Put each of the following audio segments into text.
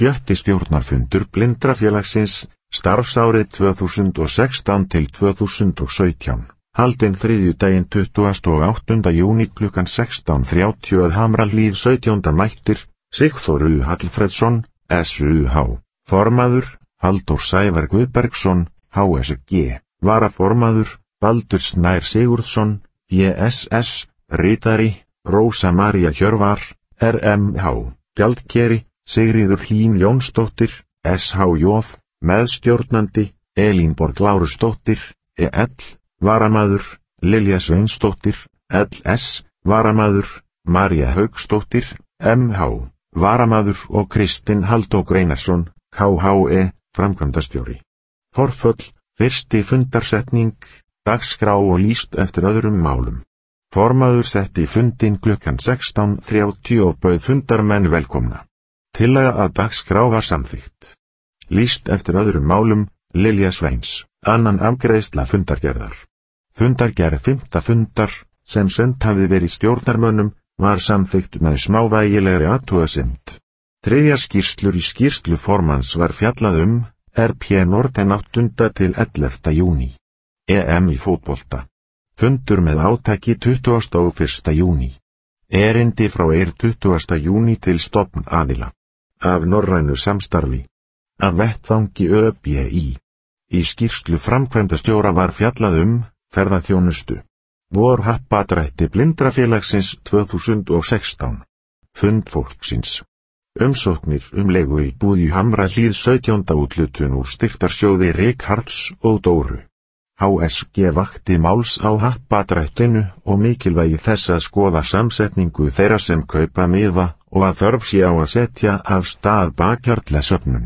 Sjötti stjórnarfundur Blindrafélagsins, starfsárið 2016 til 2017, haldinn þriðjudaginn 28. júní klukkan 16:30 að Hamrahlíð 17. mættir, Sigþór U. Hallfreðsson, SUH, formaður, Halldór Sævar Guðbergsson, HSG, varaformaður, Baldur Snær Sigurðsson, PSS, ritari, Rósa María Hjörvar, RMH, gjaldkeri, Sigríður Hlín Jónsdóttir, SHJ, meðstjórnandi, Elínborg Lárusdóttir, EL, varamaður, Lilja Sveinsdóttir, LS, varamaður, María Hauksdóttir, MH, varamaður og Kristinn Halldór Einarsson, KHE, framkvæmdastjóri. Forföll, fyrsti fundarsetning, dagskrá og lýst eftir öðrum málum. Formaður setti fundinn klukkan 16:30 og bauð fundarmenn velkomna. Tillaga að dagskrá var samþykkt. Lýst eftir öðrum málum, Lilja Sveins, annan afgreiðsla fundargerðar. Fundargerð 5. fundar, sem send hafði verið stjórnarmönnum, var samþykkt með smávægilegri athugasemd. Þriðja skýrslur í skýrslu formanns var fjallað RP Norden 8. til 11. júní. EM í fótbolta. Fundur með átaki 21. júní. Erindi frá 20. júní til stofn aðila. Af norrænu samstarfi. Af vettvangi ÖBI. Í skýrslu framkvæmdastjóra var fjallað ferðaþjónustu. Vorhappdrætti Blindrafélagsins 2016. Fund fólksins. Umsóknir leiguíbúð í Hamrahlíð 17. úthlutun úr styrktarsjóði Ríkharðs og Dóru. HSG vakti máls á happdrættinu og mikilvægi þess að skoða samsetningu þeirra sem kaupa miða og að þörf sé á að setja af stað bakhjarlasöfnun.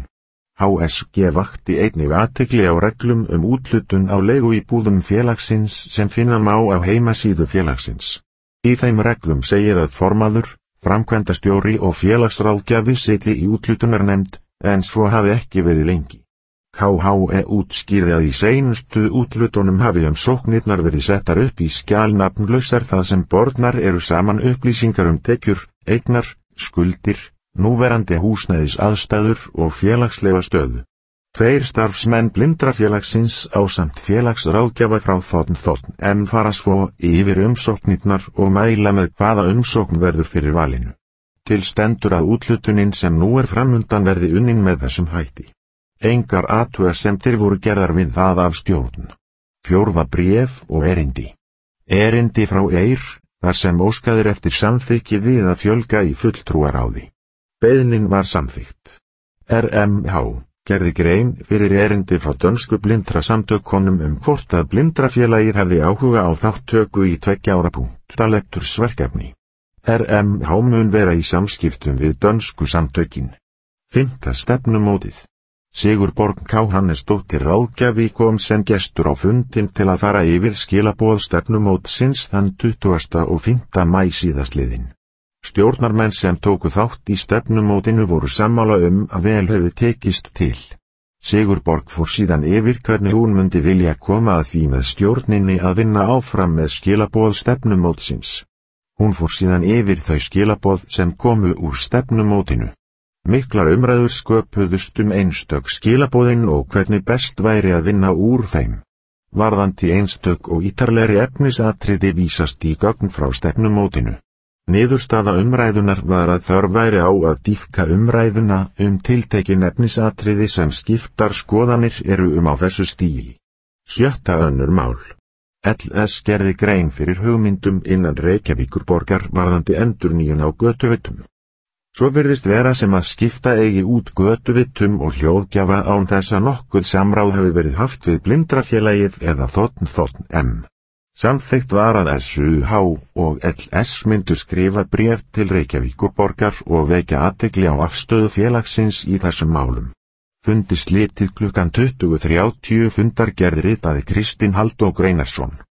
HSG vakti einnig athygli á reglum úthlutun á leiguíbúðum félagsins sem finna má á heimasíðu félagsins. Í þeim reglum segir að formaður, framkvæmdastjóri og félagsráðgjafi sitji í úthlutunarnefnd, en svo hafi ekki verið lengi. KHE útskýrði að í seinustu úthlutunum hafi umsóknirnar verið settar upp í skjal nafnlausar það sem bornar eru saman upplýsingar tekjur, eignar, skuldir, núverandi húsnæðisaðstæður og félagslega stöðu. 2 starfsmenn Blindrafélagsins ásamt félagsráðgjafa frá þ.m fara svo yfir umsóknirnar og mæla með hvaða umsókn verður fyrir valinu. Til stendur að úthlutunin sem nú framundan verði unnin með þessum hætti. Engar athugasemdir voru gerðar við það af stjórn. 4. bréf og erindi. Erindi frá þar sem óskaður eftir samþykki við að fjölga í fulltrúaráði. Beiðnin var samþykkt. RMH gerði grein fyrir erindi frá dönsku blindrasamtökunum hvort að Blindrafélagið hefði áhuga á þátttöku í 2 ára letursverkefni. RMH mun vera í samskiptum við dönsku samtökin. 5. stefnumótið. Sigurborg K. Hannesdóttir ráðgjafi kom sem gestur á fundinn til að fara yfir skilaboð stefnumótsins þann 20. og 5. maí síðastliðinn. Stjórnarmenn sem tóku þátt í stefnumótinu voru sammála að vel hefði tekist til. Sigurborg fór síðan yfir hvernig hún myndi vilja koma að því með stjórninni að vinna áfram með skilaboð stefnumótsins. Hún fór síðan yfir þau skilaboð sem komu úr stefnumótinu. Miklar umræður sköpuðust einstök skilaboðin og hvernig best væri að vinna úr þeim. Varðandi einstök og ítarlegri efnisatriði vísast í gögn frá stefnumótinu. Niðurstaða umræðunar var að þörf væri á að dýpka umræðuna tiltekin efnisatriði sem skiptar skoðanir eru á þessu stíli. 7. önnur mál. LS gerði grein fyrir hugmyndum innan Reykjavíkurborgar varðandi endurnýjun á götuvittum. Svo virðist vera sem að skipta eigi út götuvittum og hljóðgjafa án þess að nokkuð samráð hafi verið haft við Blindrafélagið eða þ.m. Samþykkt var að SUH og LS myndu skrifa bréf til Reykjavíkurborgar og vekja athygli á afstöðu félagsins í þessum málum. Fundi slitið klukkan 20:30 fundargerð ritaði Kristinn Halldór Einarsson.